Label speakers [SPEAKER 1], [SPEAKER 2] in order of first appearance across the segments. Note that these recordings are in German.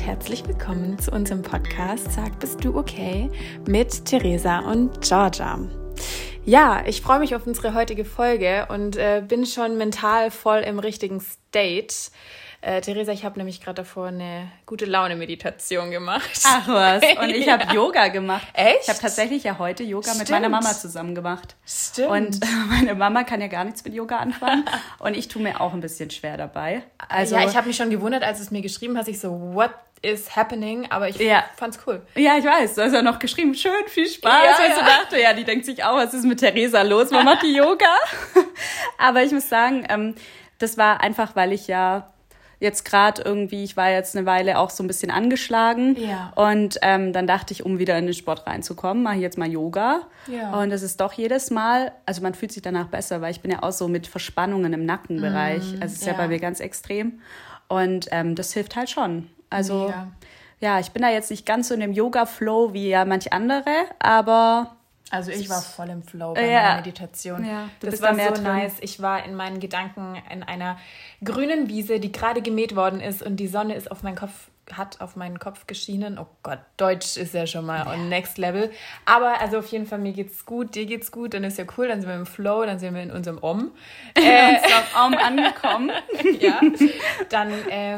[SPEAKER 1] herzlich willkommen zu unserem Podcast Sag, bist du okay? Mit Theresa und Georgia. Ja, ich freue mich auf unsere heutige Folge und bin schon mental voll im richtigen State. Theresa, ich habe nämlich gerade davor eine gute Laune-Meditation gemacht.
[SPEAKER 2] Ach was, und ich habe Yoga gemacht.
[SPEAKER 1] Echt?
[SPEAKER 2] Ich habe tatsächlich ja heute Yoga mit meiner Mama zusammen gemacht.
[SPEAKER 1] Stimmt.
[SPEAKER 2] Und meine Mama kann ja gar nichts mit Yoga anfangen und ich tue mir auch ein bisschen schwer dabei.
[SPEAKER 1] Also, ja, ich habe mich schon gewundert, als es mir geschrieben hast, ich so, what is happening? Aber ich fand's cool.
[SPEAKER 2] Ja, ich weiß, du hast ja noch geschrieben, schön, viel Spaß.
[SPEAKER 1] Ja,
[SPEAKER 2] weil ich so dachte, ja, die denkt sich auch, was ist mit Theresa los? Man macht die Yoga. Aber ich muss sagen, das war einfach, weil ich ja jetzt gerade irgendwie, ich war jetzt eine Weile auch so ein bisschen angeschlagen.
[SPEAKER 1] Ja.
[SPEAKER 2] Und dann dachte ich, um wieder in den Sport reinzukommen, mache ich jetzt mal Yoga.
[SPEAKER 1] Ja.
[SPEAKER 2] Und das ist doch jedes Mal, also man fühlt sich danach besser, weil ich bin ja auch so mit Verspannungen im Nackenbereich. Also es ist ja bei mir ganz extrem. Und das hilft halt schon. Also ja, ich bin da jetzt nicht ganz so in dem Yoga-Flow wie ja manch andere, aber...
[SPEAKER 1] Also ich war voll im Flow bei meiner Meditation.
[SPEAKER 2] Ja,
[SPEAKER 1] das war so nice. Ich war in meinen Gedanken in einer grünen Wiese, die gerade gemäht worden ist und die Sonne ist hat auf meinen Kopf geschienen. Oh Gott, Deutsch ist ja schon mal on next level. Aber also auf jeden Fall, mir geht's gut, dir geht's gut, dann ist ja cool, dann sind wir im Flow, dann sind wir in unserem Om.
[SPEAKER 2] Om angekommen.
[SPEAKER 1] Ja, dann...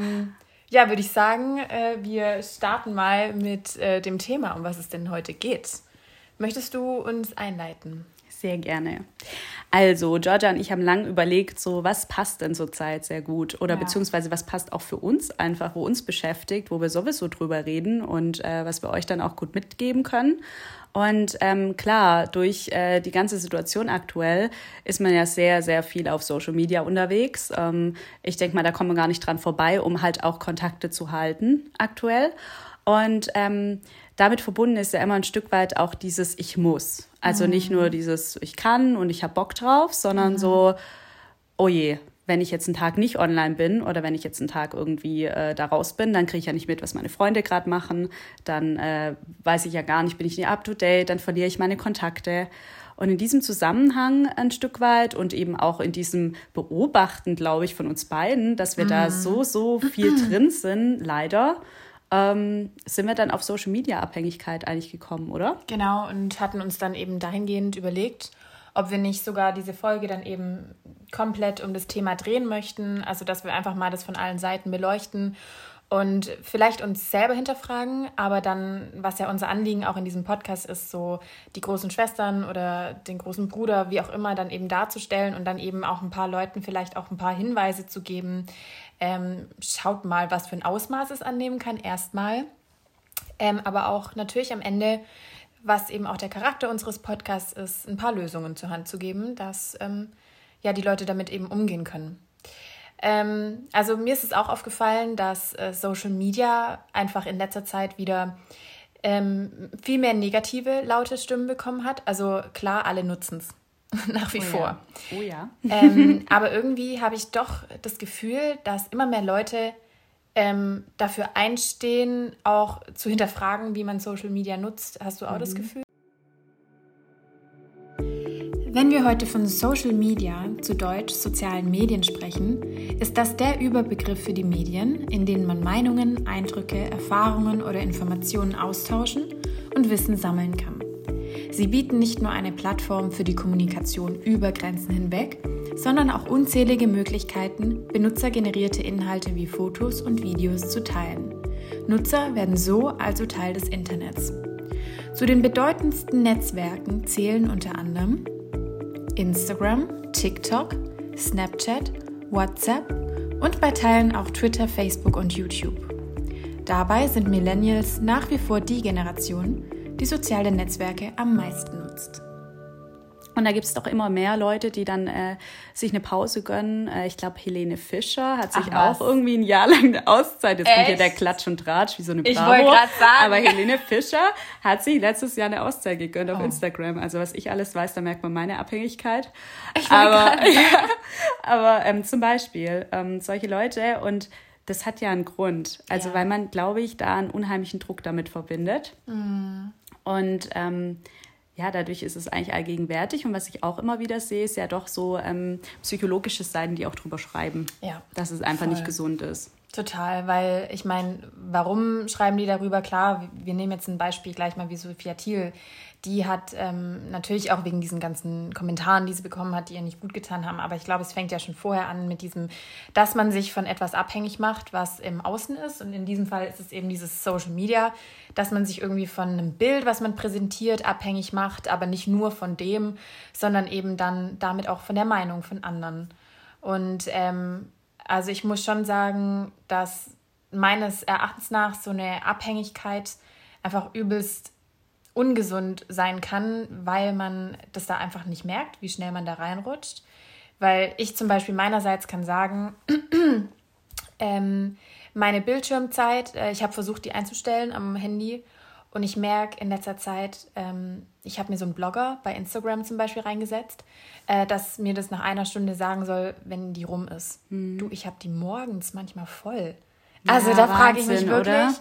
[SPEAKER 1] würde ich sagen, wir starten mal mit dem Thema, um was es denn heute geht. Möchtest du uns einleiten?
[SPEAKER 2] Sehr gerne. Also, Georgia und ich haben lange überlegt, so was passt denn zurzeit sehr gut oder beziehungsweise was passt auch für uns einfach, wo uns beschäftigt, wo wir sowieso drüber reden und was wir euch dann auch gut mitgeben können. Und klar, durch die ganze Situation aktuell ist man ja sehr, sehr viel auf Social Media unterwegs. Ich denke mal, da kommen wir gar nicht dran vorbei, um halt auch Kontakte zu halten aktuell. Und damit verbunden ist ja immer ein Stück weit auch dieses Ich muss. Also nicht nur dieses Ich kann und ich habe Bock drauf, sondern so, oh je, wenn ich jetzt einen Tag nicht online bin oder wenn ich jetzt einen Tag irgendwie da raus bin, dann kriege ich ja nicht mit, was meine Freunde gerade machen. Dann weiß ich ja gar nicht, bin ich nicht up to date, dann verliere ich meine Kontakte. Und in diesem Zusammenhang ein Stück weit und eben auch in diesem Beobachten, glaube ich, von uns beiden, dass wir da so viel drin sind, leider, sind wir dann auf Social-Media-Abhängigkeit eigentlich gekommen, oder?
[SPEAKER 1] Genau, und hatten uns dann eben dahingehend überlegt, ob wir nicht sogar diese Folge dann eben komplett um das Thema drehen möchten, also dass wir einfach mal das von allen Seiten beleuchten und vielleicht uns selber hinterfragen, aber dann, was ja unser Anliegen auch in diesem Podcast ist, so die großen Schwestern oder den großen Bruder, wie auch immer, dann eben darzustellen und dann eben auch ein paar Leuten vielleicht auch ein paar Hinweise zu geben. Schaut mal, was für ein Ausmaß es annehmen kann, erstmal. Aber auch natürlich am Ende, was eben auch der Charakter unseres Podcasts ist, ein paar Lösungen zur Hand zu geben, dass die Leute damit eben umgehen können. Also mir ist es auch aufgefallen, dass Social Media einfach in letzter Zeit wieder viel mehr negative, laute Stimmen bekommen hat. Also klar, alle nutzen es. Nach wie vor.
[SPEAKER 2] Oh ja.
[SPEAKER 1] Aber irgendwie habe ich doch das Gefühl, dass immer mehr Leute dafür einstehen, auch zu hinterfragen, wie man Social Media nutzt. Hast du auch das Gefühl? Wenn wir heute von Social Media, zu Deutsch sozialen Medien sprechen, ist das der Überbegriff für die Medien, in denen man Meinungen, Eindrücke, Erfahrungen oder Informationen austauschen und Wissen sammeln kann. Sie bieten nicht nur eine Plattform für die Kommunikation über Grenzen hinweg, sondern auch unzählige Möglichkeiten, benutzergenerierte Inhalte wie Fotos und Videos zu teilen. Nutzer werden so also Teil des Internets. Zu den bedeutendsten Netzwerken zählen unter anderem Instagram, TikTok, Snapchat, WhatsApp und bei Teilen auch Twitter, Facebook und YouTube. Dabei sind Millennials nach wie vor die Generation, die soziale Netzwerke am meisten nutzt.
[SPEAKER 2] Und da gibt es doch immer mehr Leute, die dann sich eine Pause gönnen. Ich glaube, Helene Fischer hat sich auch irgendwie ein Jahr lang eine Auszeit. Jetzt kommt hier der Klatsch und Tratsch, wie so eine Bravo.
[SPEAKER 1] Ich wollte gerade sagen.
[SPEAKER 2] Aber Helene Fischer hat sich letztes Jahr eine Auszeit gegönnt auf Instagram. Also was ich alles weiß, da merkt man meine Abhängigkeit. Aber zum Beispiel solche Leute und das hat ja einen Grund. Also weil man, glaube ich, da einen unheimlichen Druck damit verbindet. Und dadurch ist es eigentlich allgegenwärtig. Und was ich auch immer wieder sehe, ist ja doch so psychologische Seiten, die auch drüber schreiben, dass es einfach nicht gesund ist.
[SPEAKER 1] Total, weil ich meine, warum schreiben die darüber? Klar, wir nehmen jetzt ein Beispiel gleich mal wie Sophia Thiel. Die hat natürlich auch wegen diesen ganzen Kommentaren, die sie bekommen hat, die ihr nicht gut getan haben. Aber ich glaube, es fängt ja schon vorher an mit diesem, dass man sich von etwas abhängig macht, was im Außen ist. Und in diesem Fall ist es eben dieses Social Media, dass man sich irgendwie von einem Bild, was man präsentiert, abhängig macht. Aber nicht nur von dem, sondern eben dann damit auch von der Meinung von anderen. Und also ich muss schon sagen, dass meines Erachtens nach so eine Abhängigkeit einfach übelst ungesund sein kann, weil man das da einfach nicht merkt, wie schnell man da reinrutscht. Weil ich zum Beispiel meinerseits kann sagen, meine Bildschirmzeit, ich habe versucht, die einzustellen am Handy und ich merke in letzter Zeit, ich habe mir so einen Blogger bei Instagram zum Beispiel reingesetzt, dass mir das nach einer Stunde sagen soll, wenn die rum ist. Du, ich habe die morgens manchmal voll. Also da frage ich mich wirklich...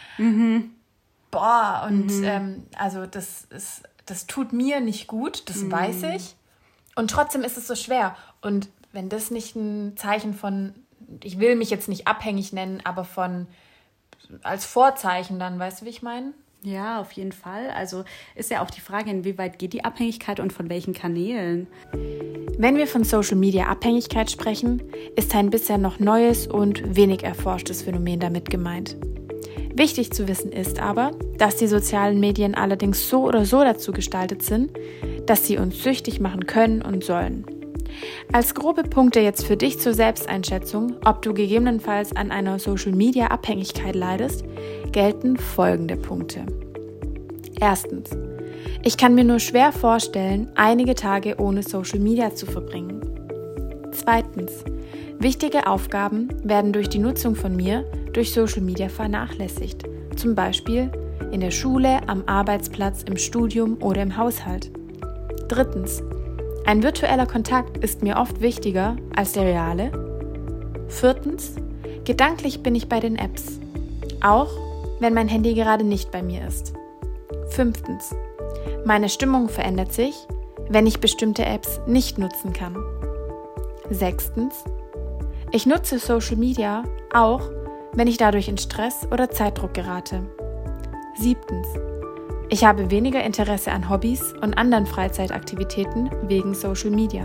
[SPEAKER 1] Boah, und also das tut mir nicht gut, das weiß ich. Und trotzdem ist es so schwer. Und wenn das nicht ein Zeichen von, ich will mich jetzt nicht abhängig nennen, aber von als Vorzeichen dann, weißt du, wie ich meine?
[SPEAKER 2] Ja, auf jeden Fall. Also ist ja auch die Frage, inwieweit geht die Abhängigkeit und von welchen Kanälen?
[SPEAKER 1] Wenn wir von Social Media Abhängigkeit sprechen, ist ein bisher noch neues und wenig erforschtes Phänomen damit gemeint. Wichtig zu wissen ist aber, dass die sozialen Medien allerdings so oder so dazu gestaltet sind, dass sie uns süchtig machen können und sollen. Als grobe Punkte jetzt für dich zur Selbsteinschätzung, ob du gegebenenfalls an einer Social-Media-Abhängigkeit leidest, gelten folgende Punkte. Erstens: Ich kann mir nur schwer vorstellen, einige Tage ohne Social Media zu verbringen. Zweitens: Wichtige Aufgaben werden durch die Nutzung von mir durch Social Media vernachlässigt. Zum Beispiel in der Schule, am Arbeitsplatz, im Studium oder im Haushalt. Drittens: Ein virtueller Kontakt ist mir oft wichtiger als der reale. Viertens: Gedanklich bin ich bei den Apps, auch wenn mein Handy gerade nicht bei mir ist. Fünftens: Meine Stimmung verändert sich, wenn ich bestimmte Apps nicht nutzen kann. Sechstens: Ich nutze Social Media auch, wenn ich dadurch in Stress oder Zeitdruck gerate. Siebtens: Ich habe weniger Interesse an Hobbys und anderen Freizeitaktivitäten wegen Social Media.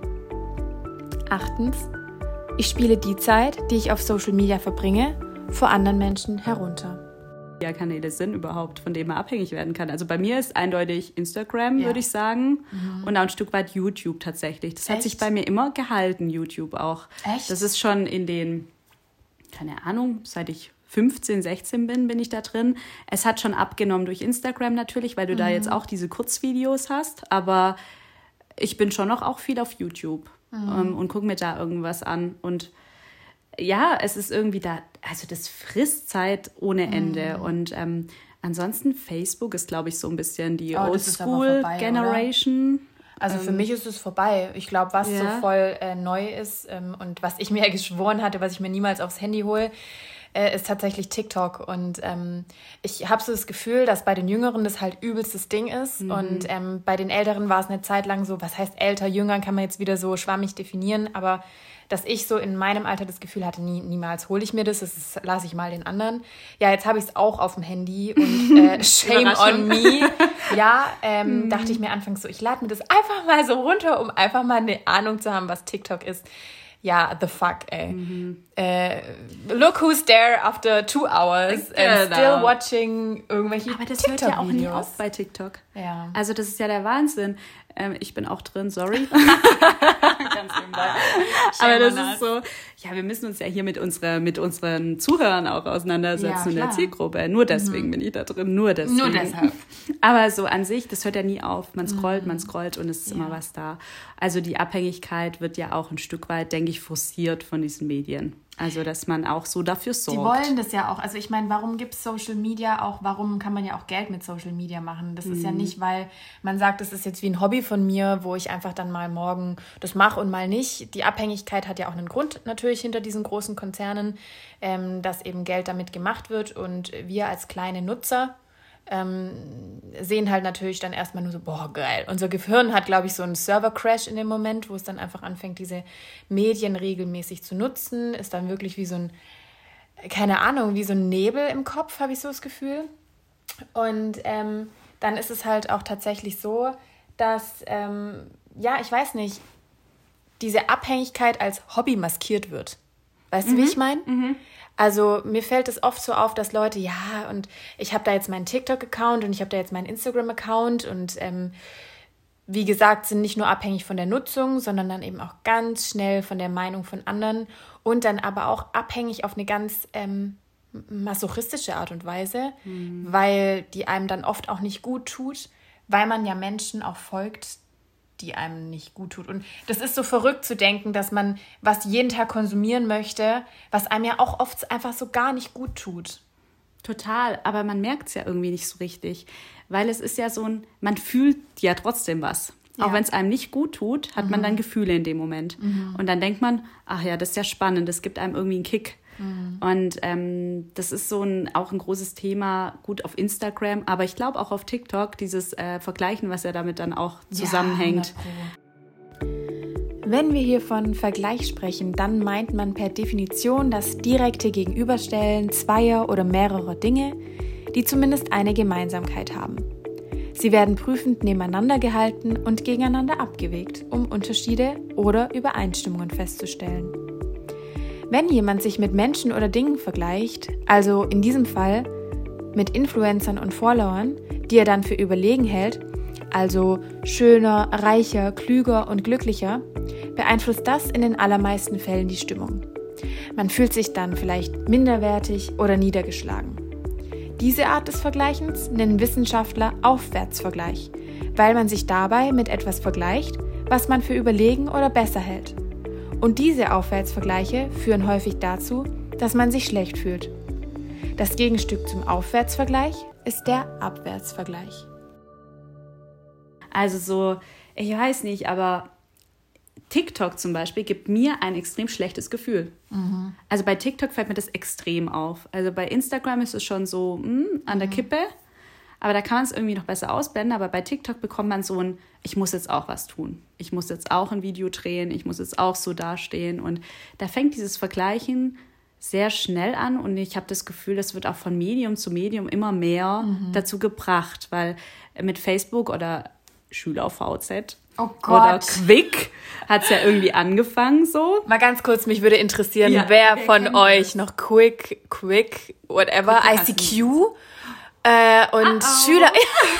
[SPEAKER 1] Achtens: Ich spiele die Zeit, die ich auf Social Media verbringe, vor anderen Menschen herunter.
[SPEAKER 2] Ja, Kanäle sind überhaupt, von denen man abhängig werden kann. Also bei mir ist eindeutig Instagram, würde ich sagen. Und auch ein Stück weit YouTube tatsächlich. Das hat sich bei mir immer gehalten, YouTube auch.
[SPEAKER 1] Echt?
[SPEAKER 2] Das ist schon in den, keine Ahnung, seit ich 15, 16 bin ich da drin. Es hat schon abgenommen durch Instagram natürlich, weil du da jetzt auch diese Kurzvideos hast. Aber ich bin schon noch auch viel auf YouTube und gucke mir da irgendwas an. Und ja, es ist irgendwie da, also das frisst Zeit ohne Ende. Und ansonsten Facebook ist, glaube ich, so ein bisschen die Oldschool-Generation.
[SPEAKER 1] Also für mich ist es vorbei. Ich glaube, was so voll neu ist und was ich mir geschworen hatte, was ich mir niemals aufs Handy hole, ist tatsächlich TikTok. Und ich habe so das Gefühl, dass bei den Jüngeren das halt übelstes Ding ist. Und bei den Älteren war es eine Zeit lang so, was heißt älter, jünger, kann man jetzt wieder so schwammig definieren, aber dass ich so in meinem Alter das Gefühl hatte, niemals hole ich mir das lasse ich mal den anderen. Ja, jetzt habe ich es auch auf dem Handy und shame on me. Ja, dachte ich mir anfangs so, ich lade mir das einfach mal so runter, um einfach mal eine Ahnung zu haben, was TikTok ist. Ja, the fuck, ey. Look who's there after 2 hours and still watching irgendwelche TikTok-Videos.
[SPEAKER 2] Aber das hört ja auch nie auf bei TikTok.
[SPEAKER 1] Ja.
[SPEAKER 2] Also das ist ja der Wahnsinn. Ich bin auch drin, sorry. Ganz nebenbei. Aber das ist so, ja, wir müssen uns ja hier mit unseren Zuhörern auch auseinandersetzen in der Zielgruppe. Nur deswegen bin ich da drin, nur deswegen.
[SPEAKER 1] Nur deshalb.
[SPEAKER 2] Aber so an sich, das hört ja nie auf. Man scrollt und es ist immer was da. Also die Abhängigkeit wird ja auch ein Stück weit, denke ich, forciert von diesen Medien. Also, dass man auch so dafür sorgt.
[SPEAKER 1] Die wollen das ja auch. Also ich meine, warum gibt es Social Media auch? Warum kann man ja auch Geld mit Social Media machen? Das ist ja nicht, weil man sagt, das ist jetzt wie ein Hobby von mir, wo ich einfach dann mal morgen das mache und mal nicht. Die Abhängigkeit hat ja auch einen Grund natürlich hinter diesen großen Konzernen, dass eben Geld damit gemacht wird. Und wir als kleine Nutzer sehen halt natürlich dann erstmal nur so, boah, geil. Unser Gehirn hat, glaube ich, so einen Server-Crash in dem Moment, wo es dann einfach anfängt, diese Medien regelmäßig zu nutzen, ist dann wirklich wie so ein keine Ahnung, wie so ein Nebel im Kopf, habe ich so das Gefühl. Und dann ist es halt auch tatsächlich so, dass, ich weiß nicht, diese Abhängigkeit als Hobby maskiert wird. Weißt du, wie ich meine? Also mir fällt es oft so auf, dass Leute, und ich habe da jetzt meinen TikTok-Account und ich habe da jetzt meinen Instagram-Account und wie gesagt, sind nicht nur abhängig von der Nutzung, sondern dann eben auch ganz schnell von der Meinung von anderen und dann aber auch abhängig auf eine ganz masochistische Art und Weise, weil die einem dann oft auch nicht gut tut, weil man ja Menschen auch folgt, die einem nicht gut tut. Und das ist so verrückt zu denken, dass man was jeden Tag konsumieren möchte, was einem ja auch oft einfach so gar nicht gut tut.
[SPEAKER 2] Total, aber man merkt es ja irgendwie nicht so richtig, weil es ist ja so man fühlt ja trotzdem was. Ja. Auch wenn es einem nicht gut tut, hat man dann Gefühle in dem Moment. Und dann denkt man, ach ja, das ist ja spannend, das gibt einem irgendwie einen Kick. Und das ist so auch ein großes Thema, gut auf Instagram, aber ich glaube auch auf TikTok, dieses Vergleichen, was ja damit dann auch zusammenhängt.
[SPEAKER 1] Wenn wir hier von Vergleich sprechen, dann meint man per Definition das direkte Gegenüberstellen zweier oder mehrerer Dinge, die zumindest eine Gemeinsamkeit haben. Sie werden prüfend nebeneinander gehalten und gegeneinander abgewegt, um Unterschiede oder Übereinstimmungen festzustellen. Wenn jemand sich mit Menschen oder Dingen vergleicht, also in diesem Fall mit Influencern und Followern, die er dann für überlegen hält, also schöner, reicher, klüger und glücklicher, beeinflusst das in den allermeisten Fällen die Stimmung. Man fühlt sich dann vielleicht minderwertig oder niedergeschlagen. Diese Art des Vergleichens nennen Wissenschaftler Aufwärtsvergleich, weil man sich dabei mit etwas vergleicht, was man für überlegen oder besser hält. Und diese Aufwärtsvergleiche führen häufig dazu, dass man sich schlecht fühlt. Das Gegenstück zum Aufwärtsvergleich ist der Abwärtsvergleich.
[SPEAKER 2] Also so, ich weiß nicht, aber TikTok zum Beispiel gibt mir ein extrem schlechtes Gefühl. Also bei TikTok fällt mir das extrem auf. Also bei Instagram ist es schon so an der Kippe, aber da kann man es irgendwie noch besser ausblenden. Aber bei TikTok bekommt man so ich muss jetzt auch was tun. Ich muss jetzt auch ein Video drehen, ich muss jetzt auch so dastehen. Und da fängt dieses Vergleichen sehr schnell an und ich habe das Gefühl, das wird auch von Medium zu Medium immer mehr dazu gebracht, weil mit Facebook oder SchülerVZ oder Quick hat es ja irgendwie angefangen so.
[SPEAKER 1] Mal ganz kurz, mich würde interessieren, wer von euch noch Quick, whatever, ICQ und Schüler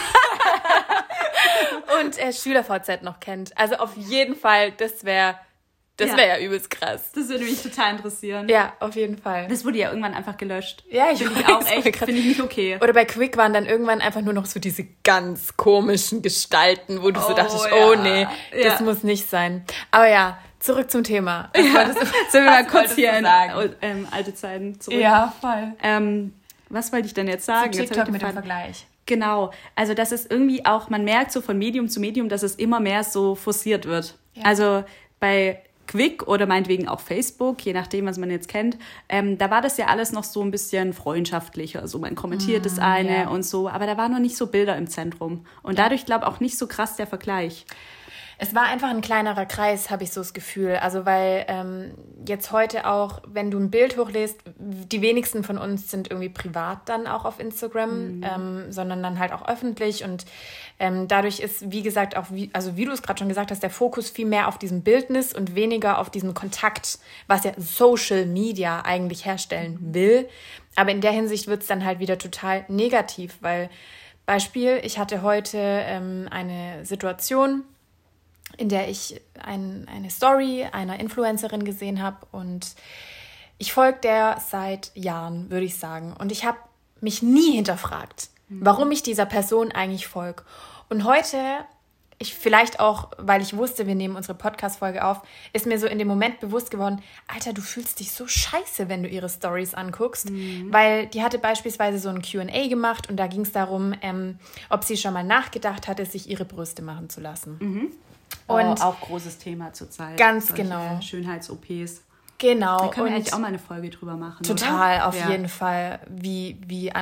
[SPEAKER 1] und SchülerVZ noch kennt. Also auf jeden Fall, das wäre ja übelst krass.
[SPEAKER 2] Das würde mich total interessieren.
[SPEAKER 1] Ja, auf jeden Fall.
[SPEAKER 2] Das wurde ja irgendwann einfach gelöscht.
[SPEAKER 1] Ja, finde ich nicht okay. Oder bei Quick waren dann irgendwann einfach nur noch so diese ganz komischen Gestalten, wo du so dachtest, oh nee, das muss nicht sein. Aber ja, zurück zum Thema.
[SPEAKER 2] Sollen wir mal kurz hier in alte Zeiten zurück?
[SPEAKER 1] Ja, voll.
[SPEAKER 2] Was wollte ich denn jetzt sagen?
[SPEAKER 1] Zu TikTok mit dem Vergleich.
[SPEAKER 2] Genau, also dass es irgendwie auch, man merkt so von Medium zu Medium, dass es immer mehr so forciert wird. Ja. Also bei Quick oder meinetwegen auch Facebook, je nachdem, was man jetzt kennt, da war das ja alles noch so ein bisschen freundschaftlicher. Also man kommentiert das eine und so, aber da waren noch nicht so Bilder im Zentrum. Und dadurch, glaube ich, auch nicht so krass der Vergleich.
[SPEAKER 1] Es war einfach ein kleinerer Kreis, habe ich so das Gefühl. Also weil jetzt heute auch, wenn du ein Bild hochlädst, die wenigsten von uns sind irgendwie privat dann auch auf Instagram, sondern dann halt auch öffentlich. Und dadurch ist, wie gesagt, auch wie du es gerade schon gesagt hast, der Fokus viel mehr auf diesem Bildnis und weniger auf diesem Kontakt, was ja Social Media eigentlich herstellen will. Aber in der Hinsicht wird es dann halt wieder total negativ, weil Beispiel, ich hatte heute eine Situation, in der ich eine Story einer Influencerin gesehen habe und ich folge der seit Jahren, würde ich sagen. Und ich habe mich nie hinterfragt, warum ich dieser Person eigentlich folge. Und heute, vielleicht auch, weil ich wusste, wir nehmen unsere Podcast-Folge auf, ist mir so in dem Moment bewusst geworden, Alter, du fühlst dich so scheiße, wenn du ihre Stories anguckst, weil die hatte beispielsweise so ein Q&A gemacht und da ging es darum, ob sie schon mal nachgedacht hatte, sich ihre Brüste machen zu lassen.
[SPEAKER 2] Und auch großes Thema zurzeit.
[SPEAKER 1] Ganz genau.
[SPEAKER 2] Schönheits-OPs.
[SPEAKER 1] Genau.
[SPEAKER 2] Da können wir eigentlich auch mal eine Folge drüber machen.
[SPEAKER 1] Total, oder? Auf jeden Fall, wie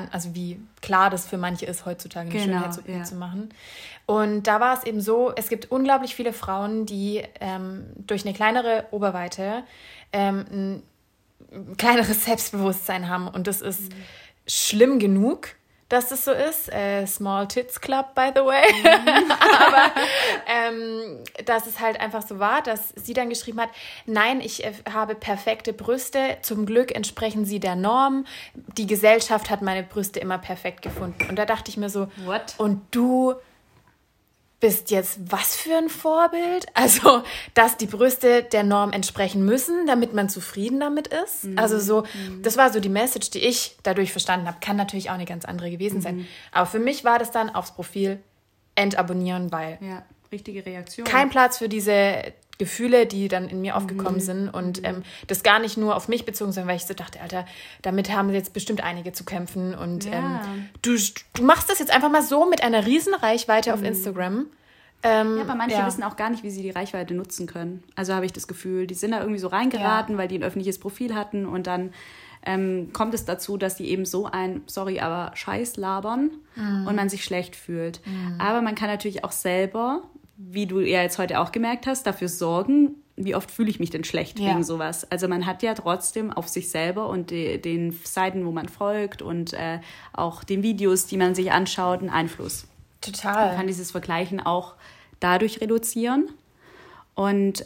[SPEAKER 1] klar das für manche ist, heutzutage eine Schönheits-OP zu machen. Und da war es eben so, es gibt unglaublich viele Frauen, die durch eine kleinere Oberweite ein kleineres Selbstbewusstsein haben. Und das ist schlimm genug, dass das so ist. Small Tits Club, by the way. Aber dass es halt einfach so war, dass sie dann geschrieben hat, nein, ich habe perfekte Brüste, zum Glück entsprechen sie der Norm. Die Gesellschaft hat meine Brüste immer perfekt gefunden. Und da dachte ich mir so,
[SPEAKER 2] What?
[SPEAKER 1] Und du bist jetzt was für ein Vorbild? Also, dass die Brüste der Norm entsprechen müssen, damit man zufrieden damit ist. Also so, das war so die Message, die ich dadurch verstanden habe. Kann natürlich auch eine ganz andere gewesen sein. Aber für mich war das dann aufs Profil entabonnieren, weil
[SPEAKER 2] Ja, richtige Reaktion.
[SPEAKER 1] kein Platz für diese Gefühle, die dann in mir aufgekommen sind und das gar nicht nur auf mich bezogen, sondern weil ich so dachte, Alter, damit haben jetzt bestimmt einige zu kämpfen und du machst das jetzt einfach mal so mit einer riesen Reichweite auf Instagram.
[SPEAKER 2] Ja, aber manche wissen auch gar nicht, wie sie die Reichweite nutzen können. Also habe ich das Gefühl, die sind da irgendwie so reingeraten, weil die ein öffentliches Profil hatten und dann kommt es dazu, dass die eben so ein, sorry, aber Scheiß labern und man sich schlecht fühlt. Aber man kann natürlich auch selber, wie du ja jetzt heute auch gemerkt hast, dafür sorgen, wie oft fühle ich mich denn schlecht wegen sowas. Also man hat ja trotzdem auf sich selber und den Seiten, wo man folgt und auch den Videos, die man sich anschaut, einen Einfluss.
[SPEAKER 1] Total.
[SPEAKER 2] Man kann dieses Vergleichen auch dadurch reduzieren. Und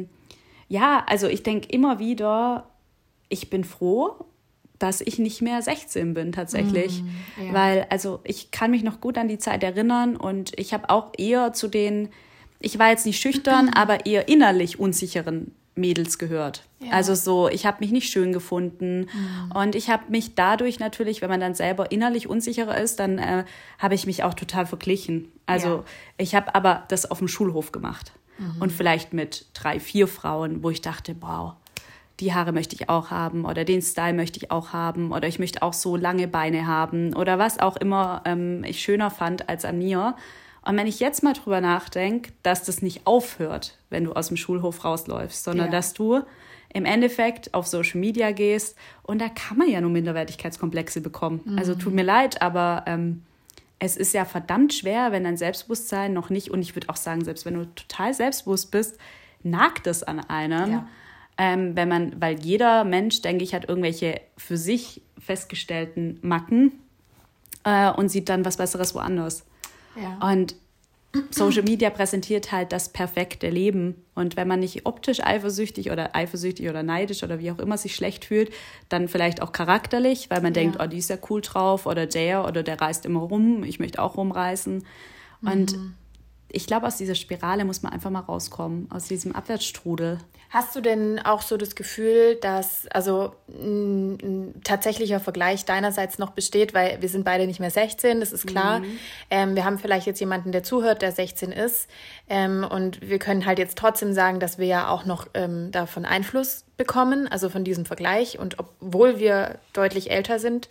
[SPEAKER 2] also ich denke immer wieder, ich bin froh, dass ich nicht mehr 16 bin tatsächlich. Weil, also ich kann mich noch gut an die Zeit erinnern und ich habe auch eher zu den, ich war jetzt nicht schüchtern, aber eher innerlich unsicheren Mädels gehört. Ja. Also so, ich habe mich nicht schön gefunden und ich habe mich dadurch natürlich, wenn man dann selber innerlich unsicherer ist, dann habe ich mich auch total verglichen. Also ich habe aber das auf dem Schulhof gemacht und vielleicht mit 3, 4 Frauen, wo ich dachte, wow, die Haare möchte ich auch haben oder den Style möchte ich auch haben oder ich möchte auch so lange Beine haben oder was auch immer ich schöner fand als an mir. Und wenn ich jetzt mal drüber nachdenke, dass das nicht aufhört, wenn du aus dem Schulhof rausläufst, sondern dass du im Endeffekt auf Social Media gehst und da kann man ja nur Minderwertigkeitskomplexe bekommen. Also tut mir leid, aber es ist ja verdammt schwer, wenn dein Selbstbewusstsein noch nicht, und ich würde auch sagen, selbst wenn du total selbstbewusst bist, nagt es an einem. Ja. Weil jeder Mensch, denke ich, hat irgendwelche für sich festgestellten Macken und sieht dann was Besseres woanders. Ja. Und Social Media präsentiert halt das perfekte Leben. Und wenn man nicht optisch eifersüchtig oder neidisch oder wie auch immer sich schlecht fühlt, dann vielleicht auch charakterlich, weil man denkt, oh, die ist ja cool drauf oder der reist immer rum, ich möchte auch rumreisen. Und ich glaube, aus dieser Spirale muss man einfach mal rauskommen, aus diesem Abwärtsstrudel.
[SPEAKER 1] Hast du denn auch so das Gefühl, dass also ein tatsächlicher Vergleich deinerseits noch besteht, weil wir sind beide nicht mehr 16, das ist klar. Wir haben vielleicht jetzt jemanden, der zuhört, der 16 ist und wir können halt jetzt trotzdem sagen, dass wir ja auch noch davon Einfluss bekommen, also von diesem Vergleich und obwohl wir deutlich älter sind.